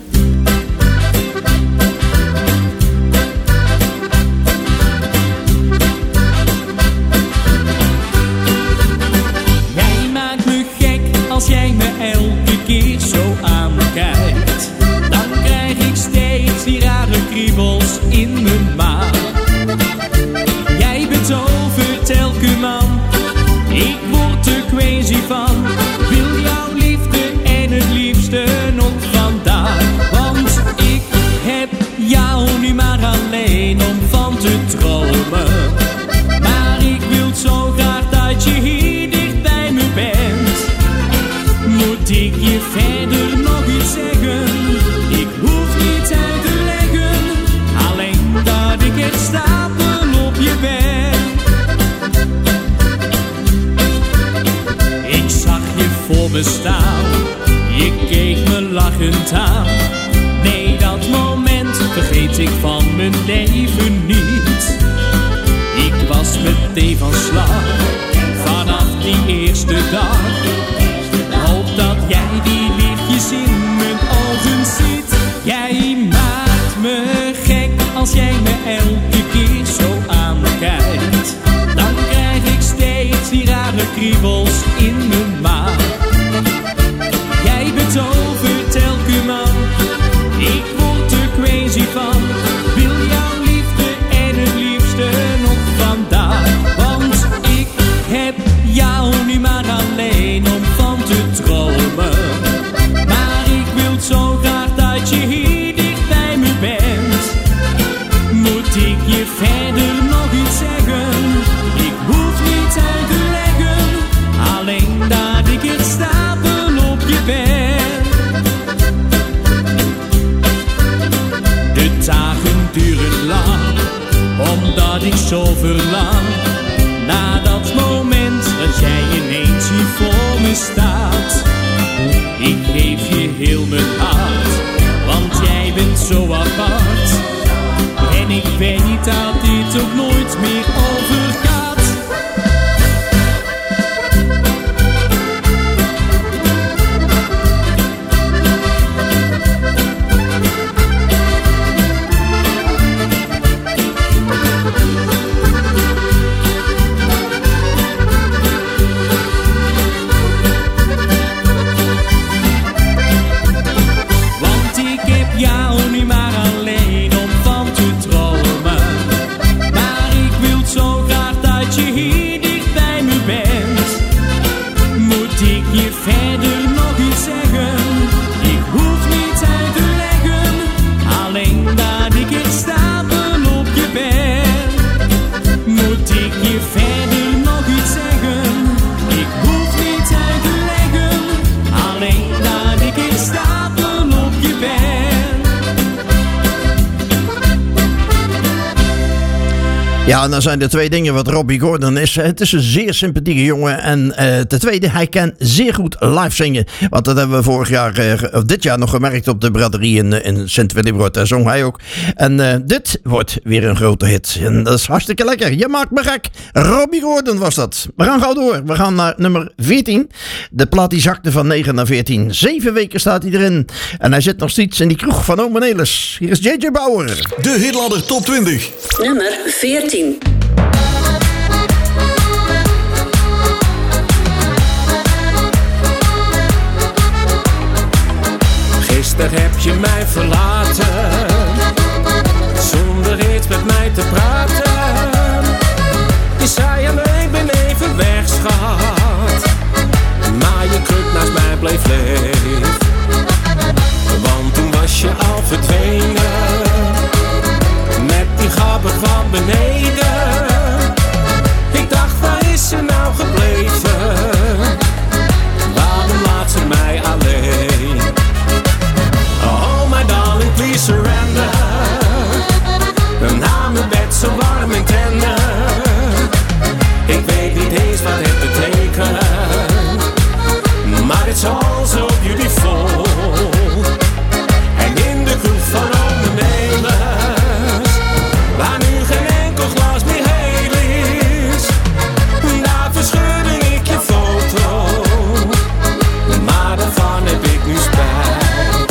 S13: Jij maakt me gek als jij me elke keer zo aankijkt. Dan krijg ik steeds die rare kriebels in mijn maag. Jij betovert elke man, ik word er crazy van. Wil jouw liefde en het liefste nog vandaag. Want ik heb jou nu maar alleen om van te dromen. Maar ik wil zo graag dat je hier dicht bij me bent. Moet ik je verder nog iets zeggen? Ik hoef niet uit te leggen, alleen dat ik
S19: lachend aan. Nee, dat moment vergeet ik van mijn leven niet. Ik was meteen van slag, vanaf die eerste dag. Hoop dat jij die lichtjes in mijn ogen ziet. Jij maakt me gek als jij me elke keer zo aankijkt. Dan krijg ik steeds die rare kriebels in mijn maag. Jij betovert elke man, ik word er crazy van. Wil jouw liefde en het liefste nog vandaag. Want ik heb jou nu maar alleen om van te dromen. Maar ik wil zo graag dat je hier dicht bij me bent. Moet ik je verder nog iets zeggen? Ik hoef niet uit te leggen, alleen dat ik er stapel op je ben. De dagen duren lang, omdat ik zo verlang naar dat moment dat jij ineens hier voor me staat. Ik geef je heel mijn hart, want jij bent zo apart. En ik weet dat dit ook nooit meer overgaat. Want ik heb jou nu maar alleen om van te dromen. Maar ik wil zo graag dat je hier dicht bij me bent. Moet ik je verder nog iets zeggen? Ik hoef niet uit te leggen, alleen dat ik er stapel op je ben. Moet ik je verder nog iets zeggen? Ik hoef niet uit te leggen, alleen dat ik er stapel op je ben.
S14: Ja, en dan zijn er twee dingen wat Robbie Gordon is. Het is een zeer sympathieke jongen. En uh, ten tweede, hij kan zeer goed live zingen. Want dat hebben we vorig jaar, uh, of dit jaar nog gemerkt op de braderie in, in Sint-Willibrord. Daar zong hij ook. En uh, dit wordt weer een grote hit. En dat is hartstikke lekker. Je maakt me gek. Robbie Gordon was dat. We gaan gauw door. We gaan naar nummer veertien. De plaat die zakte van negen naar veertien. Zeven weken staat hij erin. En hij zit nog steeds in die kroeg van Ome Nelis. Hier is J J Bauer.
S1: De Hitladder Top twintig.
S12: Nummer veertien.
S19: Gisteren heb je mij verlaten, zonder iets met mij te praten. Je zei alleen, ik ben even weg, schat. Maar je kruk naast mij bleef leeg. Want toen was je al verdwenen, met die gabber van beneden. Ik dacht, waar is ze nou gebleven? Waarom laat ze mij alleen? Oh my darling, please surrender. Na mijn bed zo warm en tender. Ik weet niet eens wat het betekent, maar it's all so beautiful. En in de kroeg van Ome Nelis, waar nu geen enkel glas meer heel is, daar verscheur ik je foto. Maar daarvan heb ik nu spijt.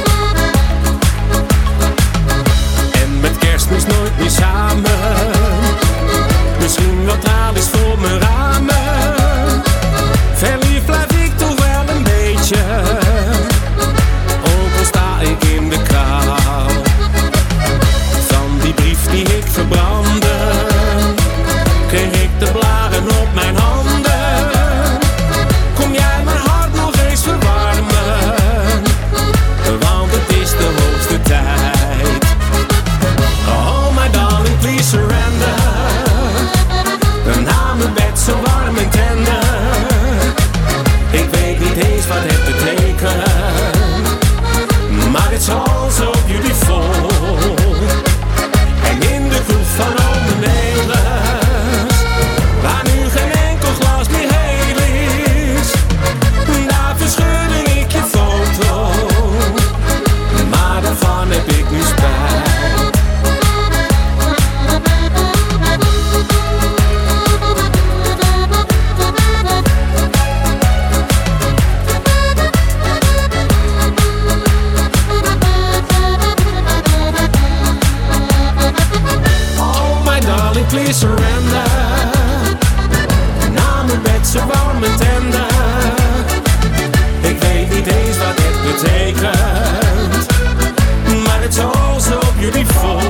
S19: En met Kerstmis nooit meer samen, misschien wat tralies voor mijn ramen. Verliefd blijf ik toch wel een beetje, ook al sta ik in de kou. Van die brief die ik verbrandde, kreeg ik de blaren op mijn handen. Kom jij mijn hart nog eens verwarmen, want het is de hoogste tijd. Oh my darling, please surrender. Na mijn bed zo warm en tender. Ik weet niet eens wat het betekent, maar it's all so beautiful. En in de kroeg van Ome Nelis, waar nu geen enkel glas meer heel is, daar verscheurde ik je foto.
S20: you surrender? Na mijn bed, ze wou mijn tender. Ik weet niet eens wat dit betekent, maar het zal zo beautiful.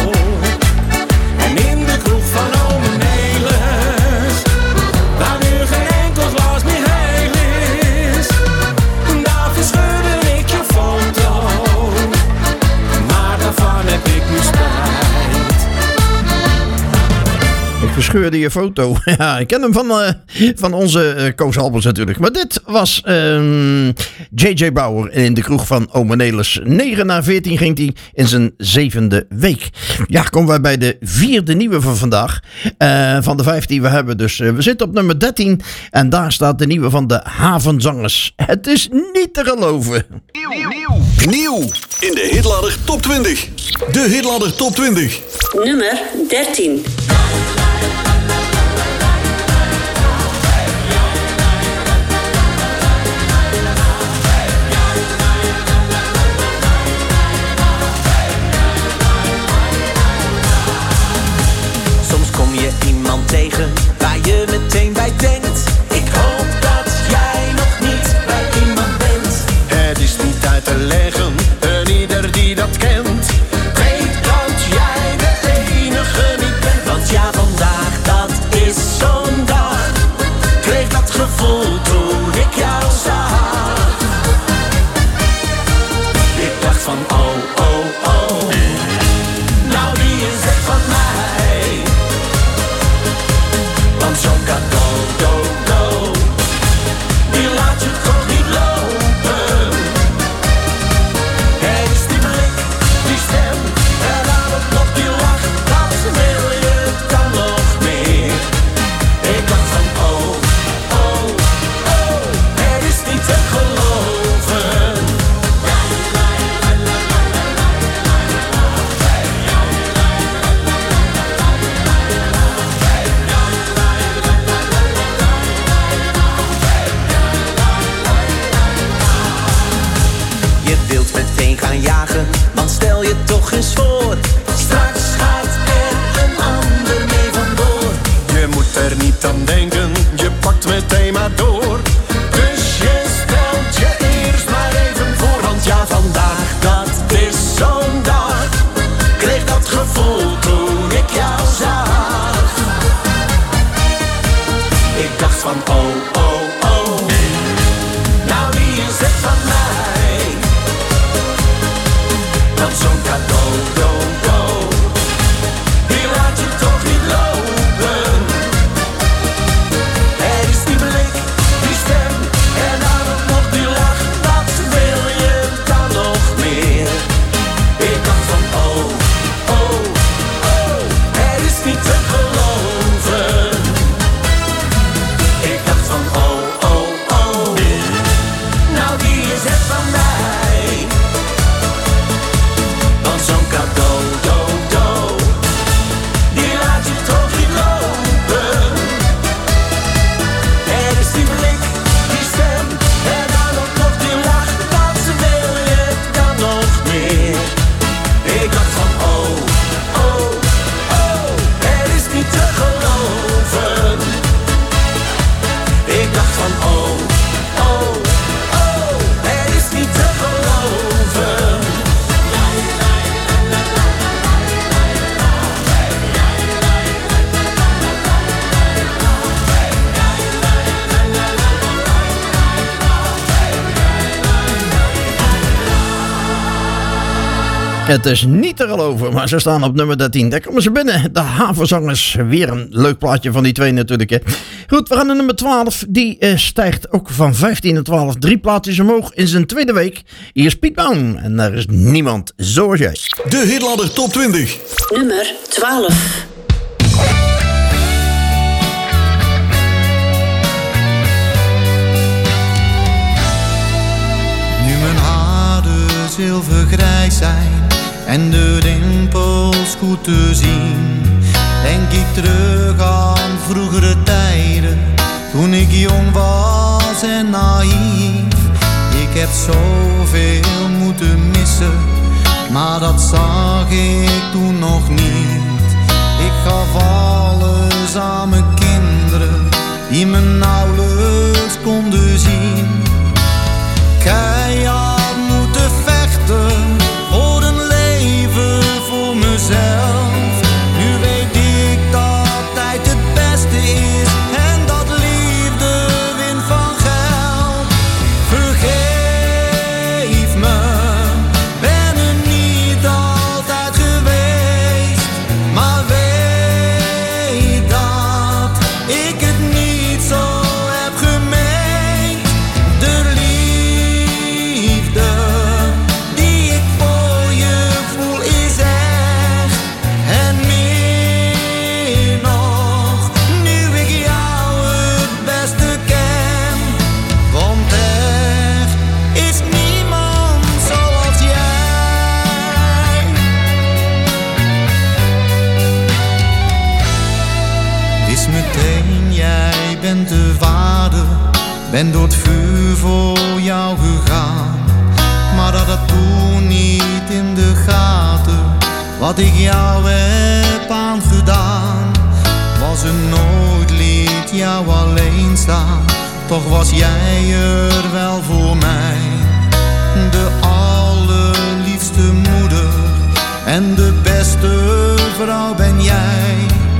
S20: En in de kroeg van Ome Nelis, waar nu geen enkel glas meer heel is, daar verscheurde ik je foto, maar daarvan heb ik nu spijt.
S14: Ik verscheurde je foto. Ja, ik ken hem van, uh, van onze uh, Koos Albers natuurlijk. Maar dit was um, J J Bauer in de kroeg van Ome Nelis. negen na veertien ging hij in zijn zevende week. Ja, komen wij bij de vierde nieuwe van vandaag. Uh, van de vijf die we hebben. Dus uh, we zitten op nummer dertien. En daar staat de nieuwe van de Havenzangers. Het is niet te geloven.
S1: Nieuw, nieuw. Nieuw in de Hitladder Top twintig. De Hitladder Top twintig.
S12: Nummer dertien.
S16: Iemand tegen waar je meteen bij denkt. Ik hoop dat jij nog niet bij iemand bent. Het is niet uit te leggen, en ieder die dat kent weet dat jij de enige niet bent. Want ja, vandaag dat is zo'n dag. Kreeg dat gevoel toen ik jou zag. Ik dacht van oh, oh, oh. Nou wie is het van mij? Zo'n cadeau, do, do, die laat je toch niet lopen. Het is die blik, die stem, en dan ook nog die lach. Dat wil je dan nog meer. Ik dacht van oh, oh, oh, het is niet te geloven. Meteen gaan jagen, want stel je toch eens voor, straks gaat er een ander mee vandoor. Je moet er niet aan denken, je pakt meteen maar door. Dus je stelt je eerst maar even voor, want ja, vandaag dat is zo'n dag. Kreeg dat gevoel toen ik jou zag. Ik dacht van oh, oh, oh, nou wie is het van mij? Zo'n cadeau, do, do, die laat je toch niet lopen. Het is die blik, die stem, en dan ook nog die lach. Wat wil je dan nog meer? Ik dacht van oh, oh, oh, het is niet te geloven. Ik dacht van oh, oh, oh, nou wie is het van mij? Zo'n cadeau, do, do, die laat je toch niet lopen. Het is die blik, die stem, en dan ook nog die lach. Wat wil je dan nog meer? Ik dacht van oh, oh, oh, het is niet te geloven. Ik dacht van oh, oh, oh, het is niet te geloven.
S14: Het is niet te geloven, maar ze staan op nummer dertien. Daar komen ze binnen. De Havenzangers. Weer een leuk plaatje van die twee natuurlijk. Hè. Goed, we gaan naar nummer twaalf. Die uh, stijgt ook van vijftien naar twaalf. Drie plaatjes omhoog in zijn tweede week. Hier is Piet Baum. En daar is niemand zoals jij.
S1: De Hitladder Top twintig.
S12: Nummer twaalf.
S21: Nu mijn haren zilvergrijs zijn en de rimpels goed te zien, denk ik terug aan vroegere tijden, toen ik jong was en naïef. Ik heb zoveel moeten missen, maar dat zag ik toen nog niet. Ik gaf al eenzame kinderen die me nauwelijks konden zien. Keihard moeten vechten voor een leven voor mezelf. Nu weet ik dat tijd het beste is en dat liefde wint van geld. Vergeef me, ben er niet altijd geweest, maar weet dat ik het niet zo heb gemeend. De liefde die ik voor je voel is echt en meer nog, nu ik jou het beste ken. Want er is niemand zoals jij. Wist meteen, jij bent de vader, ben door het vuur voor jou gegaan. Maar dat had toen niet in de gaten, wat ik jou heb aangedaan. Was er nooit, liet jou alleen staan, toch was jij er wel voor mij. De allerliefste moeder en de beste vrouw ben jij.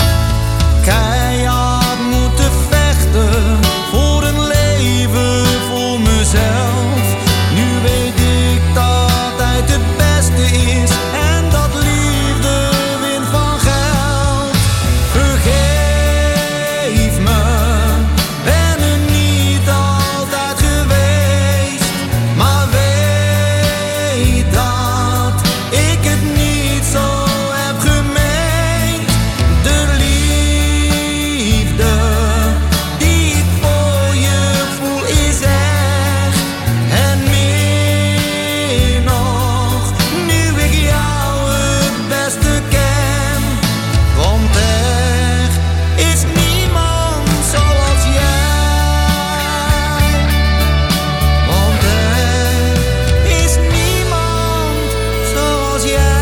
S21: Keihard moeten vechten voor een leven voor mezelf. Nu weet ik dat tijd het beste is en dat liefde wint van geld. Vergeef me, ben er niet altijd geweest, maar weet dat ik het niet zo heb gemeend. De liefde die ik voor je voel is echt en meer nog, nu ik jou het beste ken. Want er is niemand zoals jij. Want er is niemand zoals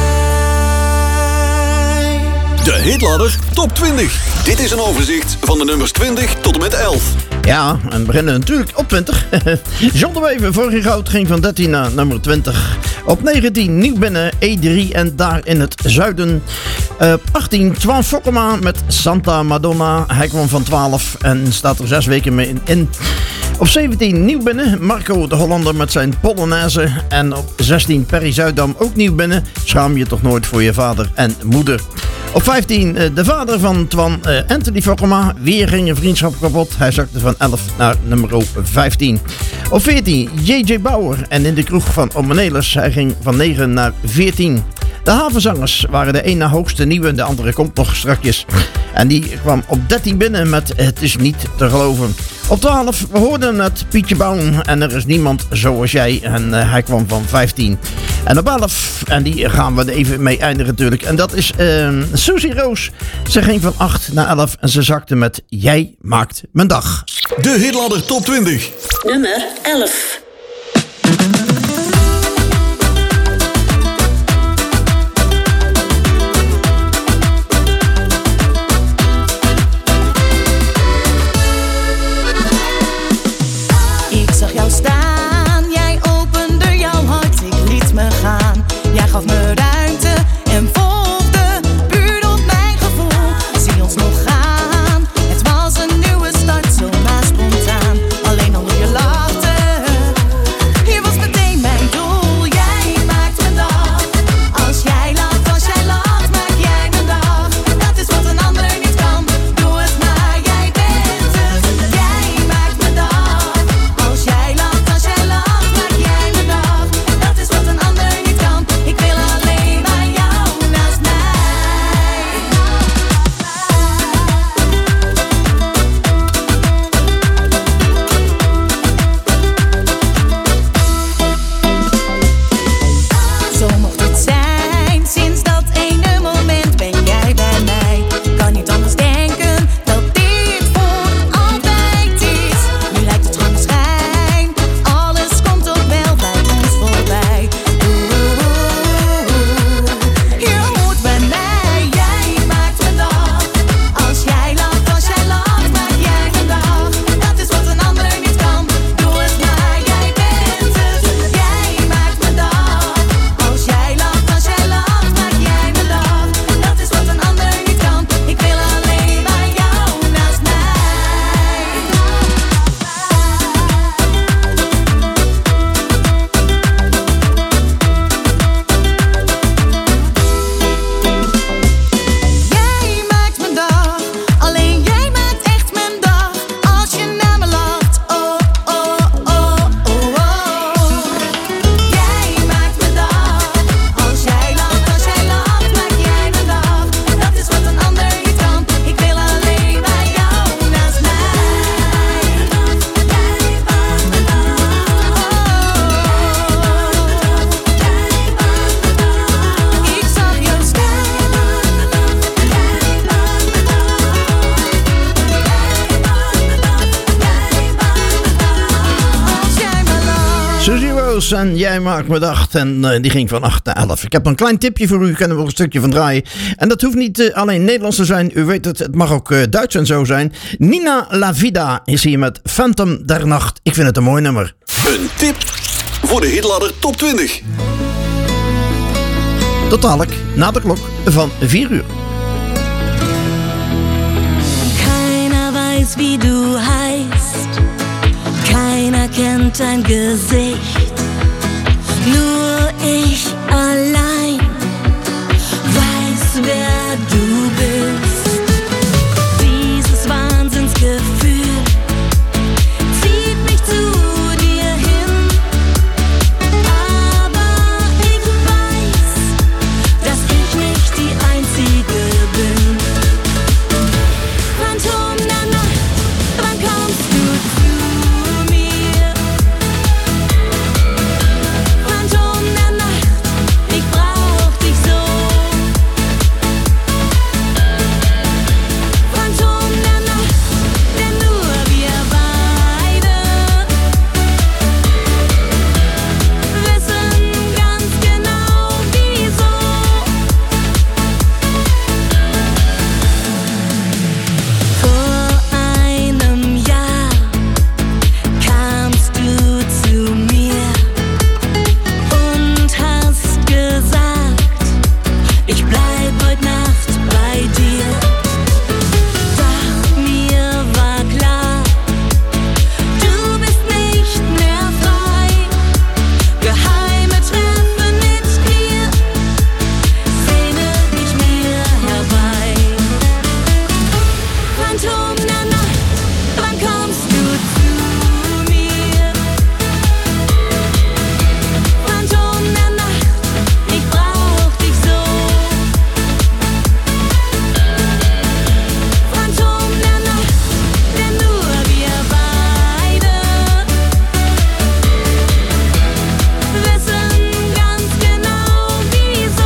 S21: jij.
S1: De Hitladder Top twintig. Dit is een overzicht van de nummers twintig tot en met elf.
S14: Ja, en we beginnen natuurlijk op twintig. John de Wever, Vorig Goud, ging van dertien naar nummer twintig. Op negentien, nieuw binnen, E drie en daar in het zuiden. Uh, op achttien, Twan Fokkema met Santa Madonna. Hij kwam van twaalf en staat er zes weken mee in. Op zeventien, nieuw binnen, Marco de Hollander met zijn Polonaise. En op zestien, Perry Zuidam, ook nieuw binnen. Schaam je toch nooit voor je vader en moeder. Op vijftien, de vader van Twan, uh, Anthony Fokkema. Weer ging een vriendschap kapot. Hij zakte van elf naar nummer vijftien. Op veertien, J J Bauer en in de kroeg van Omenelis. Hij ging van negen naar veertien. De Havenzangers waren de ene hoogste nieuwe, de andere komt nog strakjes. En die kwam op dertien binnen met Het is niet te geloven. Op twaalf, we hoorden het Pietje Baum en Er is niemand zoals jij. En uh, hij kwam van vijftien. En op elf, en die gaan we er even mee eindigen natuurlijk. En dat is uh, Susie Roos. Ze ging van acht naar elf en ze zakte met Jij maakt mijn dag.
S1: De Hitladder Top twintig.
S12: Nummer elf.
S4: Ik zag jou staan, jij opende jouw hart, ik liet me gaan. Jij gaf me ruimte en volgde puur op mijn gevoel. Zie ons nog gaan, het was een nieuwe start, zomaar spontaan. Alleen al hoe je lachte,
S14: Beatles en Jij maakt me dag. En uh, die ging van acht naar elf. Ik heb een klein tipje voor u. Ik kan er wel een stukje van draaien. En dat hoeft niet uh, alleen Nederlands te zijn. U weet het, het mag ook uh, Duits en zo zijn. Nina La Vida is hier met Phantom der Nacht. Ik vind het een mooi nummer.
S1: Een tip voor de Hitladder Top twintig.
S14: Tot dadelijk, na de klok van vier uur.
S4: Keiner weiß, wie du heißt. Keiner kennt dein Gesicht. Nur ich allein weiß, wer du bist. Dieses Wahnsinnsgefühl zieht mich zu dir hin. Aber ich weiß, dass ich nicht die Einzige bin. Phantom der Nacht, wann kommst du zu mir? Phantom der Nacht, ich brauch dich so. Phantom der Nacht, denn nur wir beide wissen ganz genau wieso. Vor einem Jahr kamst du zu mir und hast gesagt, ich bleib heute Nacht bei dir. Doch mir war klar, du bist nicht mehr frei. Geheime Treffen mit dir sehne ich mir herbei. Phantom der Nacht, wann kommst du zu mir? Phantom der Nacht, ich brauch dich so. Phantom der Nacht, denn nur wir beide wissen ganz genau wieso.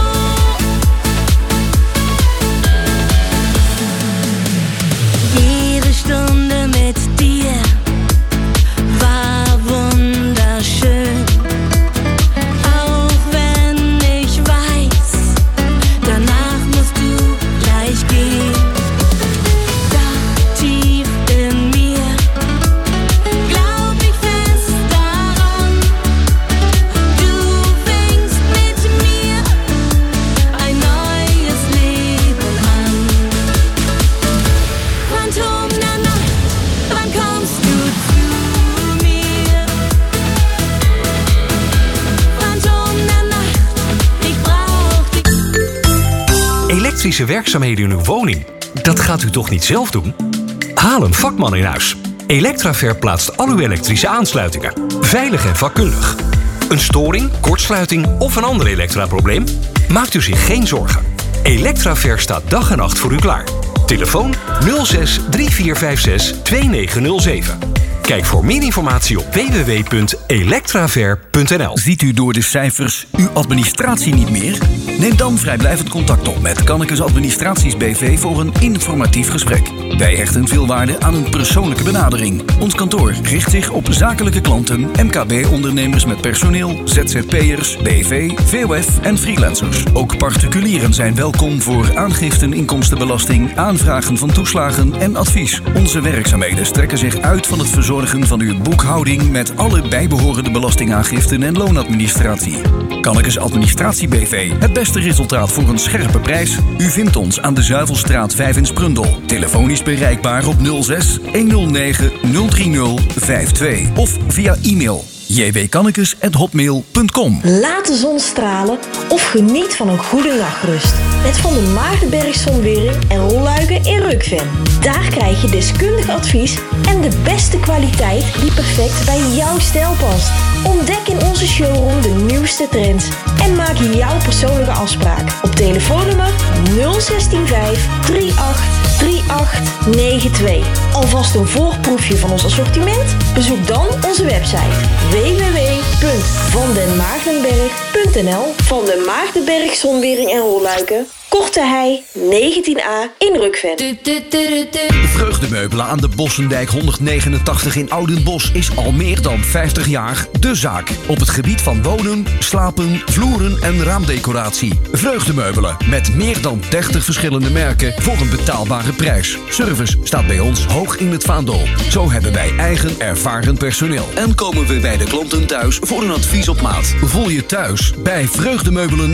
S4: Jede Stunde mit dir war wunderschön. Auch wenn ich weiß, danach musst du gleich gehen. Doch tief in mir glaub ich fest daran, du fängst mit mir ein neues Leben an. Phantom der Nacht, wann kommst du zu mir? Phantom der Nacht, ich brauch dich.
S5: Elektrische werkzaamheden in uw woning? Dat gaat u toch niet zelf doen? Haal een vakman in huis. Electraver plaatst al uw elektrische aansluitingen. Veilig en vakkundig. Een storing, kortsluiting of een ander elektraprobleem? Maakt u zich geen zorgen. Electraver staat dag en nacht voor u klaar. Telefoon nul zes drie vier vijf zes twee negen nul zeven. Kijk voor meer informatie op w w w punt electraver punt n l.
S22: Ziet u door de cijfers uw administratie niet meer? Neem dan vrijblijvend contact op met Kannekes Administraties B V voor een informatief gesprek. Wij hechten veel waarde aan een persoonlijke benadering. Ons kantoor richt zich op zakelijke klanten, M K B-ondernemers met personeel, Z Z P'ers, B V, V O F en freelancers. Ook particulieren zijn welkom voor aangiften, inkomstenbelasting, aanvragen van toeslagen en advies. Onze werkzaamheden strekken zich uit van het verzorgen van uw boekhouding met alle bijbehorende belastingaangiften en loonadministratie. Kannekes Administratie B V. Het beste resultaat voor een scherpe prijs. U vindt ons aan de Zuivelstraat vijf in Sprundel. Telefonisch bereikbaar op nul zes honderd negen nul drie nul vijf twee of via e-mail j w kannekes at hotmail punt com.
S23: Laat de zon stralen of geniet van een goede nachtrust. Met Van den Maardenberg Zonwering en rolluiken in Rukven. Daar krijg je deskundig advies en de beste kwaliteit die perfect bij jouw stijl past. Ontdek in onze showroom de nieuwste trends en maak jouw persoonlijke afspraak op telefoonnummer nul een zes vijf drie acht drie acht negen twee. Alvast een voorproefje van ons assortiment? Bezoek dan onze website w w w punt van den maardenberg punt n l. Van den Maardenberg Zonwering en Rolluiken Korte Hei, negentien A in Rukven.
S22: Vreugdemeubelen aan de Bossendijk honderdnegenentachtig in Oudenbosch is al meer dan vijftig jaar de zaak. Op het gebied van wonen, slapen, vloeren en raamdecoratie. Vreugdemeubelen met meer dan dertig verschillende merken voor een betaalbare prijs. Service staat bij ons hoog in het vaandel. Zo hebben wij eigen ervaren personeel. En komen we bij de klanten thuis voor een advies op maat. Voel je thuis bij Vreugdemeubelen